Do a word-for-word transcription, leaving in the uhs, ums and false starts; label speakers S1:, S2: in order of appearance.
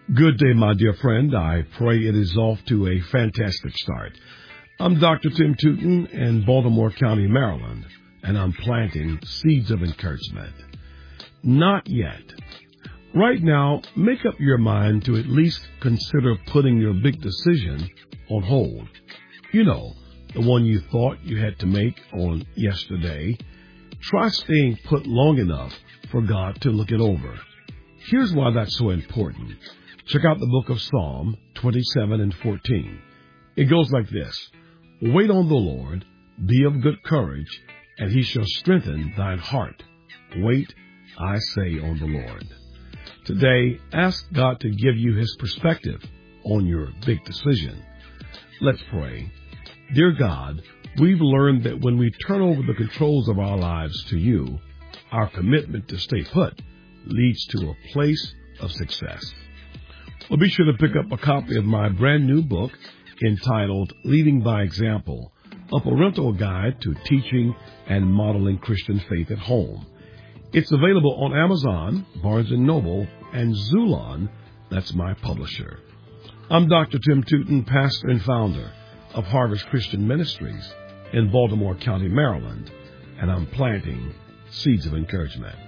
S1: Good day, my dear friend. I pray it is off to a fantastic start. I'm Doctor Tim Tootin in Baltimore County, Maryland, and I'm planting seeds of encouragement. Not yet. Right now, make up your mind to at least consider putting your big decision on hold. You know, the one you thought you had to make on yesterday. Try staying put long enough for God to look it over. Here's why that's so important. Check out the book of Psalm twenty-seven and fourteen. It goes like this. Wait on the Lord, be of good courage, and he shall strengthen thine heart. Wait, I say, on the Lord. Today, ask God to give you his perspective on your big decision. Let's pray. Dear God, we've learned that when we turn over the controls of our lives to you, our commitment to stay put leads to a place of success. Well, be sure to pick up a copy of my brand new book entitled Leading by Example, a parental guide to teaching and modeling Christian faith at home. It's available on Amazon, Barnes and Noble, and Zulon. That's my publisher. I'm Doctor Tim Tootin, pastor and founder of Harvest Christian Ministries in Baltimore County, Maryland, and I'm planting seeds of encouragement.